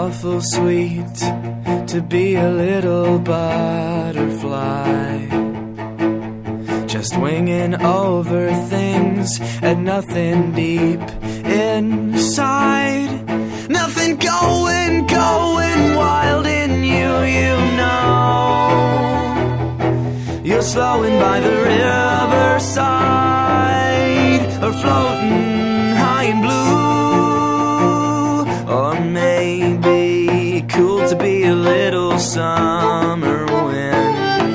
awful sweet to be a little butterfly, just winging over things and nothing deep inside. Nothing going wild in you, you know. You're slowing by the riverside, or floating high and blue, or maybe cool to be a little summer wind,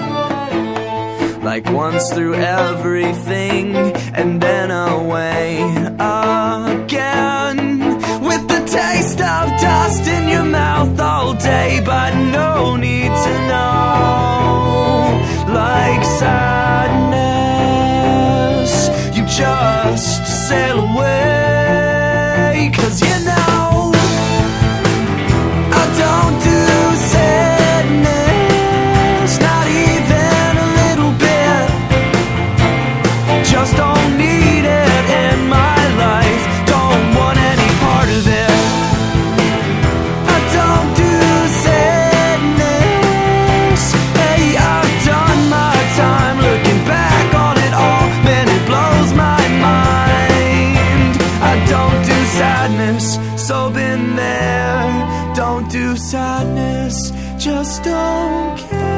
like once through everything and then away again, with the taste of dust in your mouth all day, but no need to know. Like sadness, you just sail away, 'cause you know I don't do sadness, not even a little bit. Just don't need it in my life, don't want any part of it. I don't do sadness, hey, I've done my time looking back on it all, man, it blows my mind. I don't do sadness, so been there. Don't do sadness, just don't care.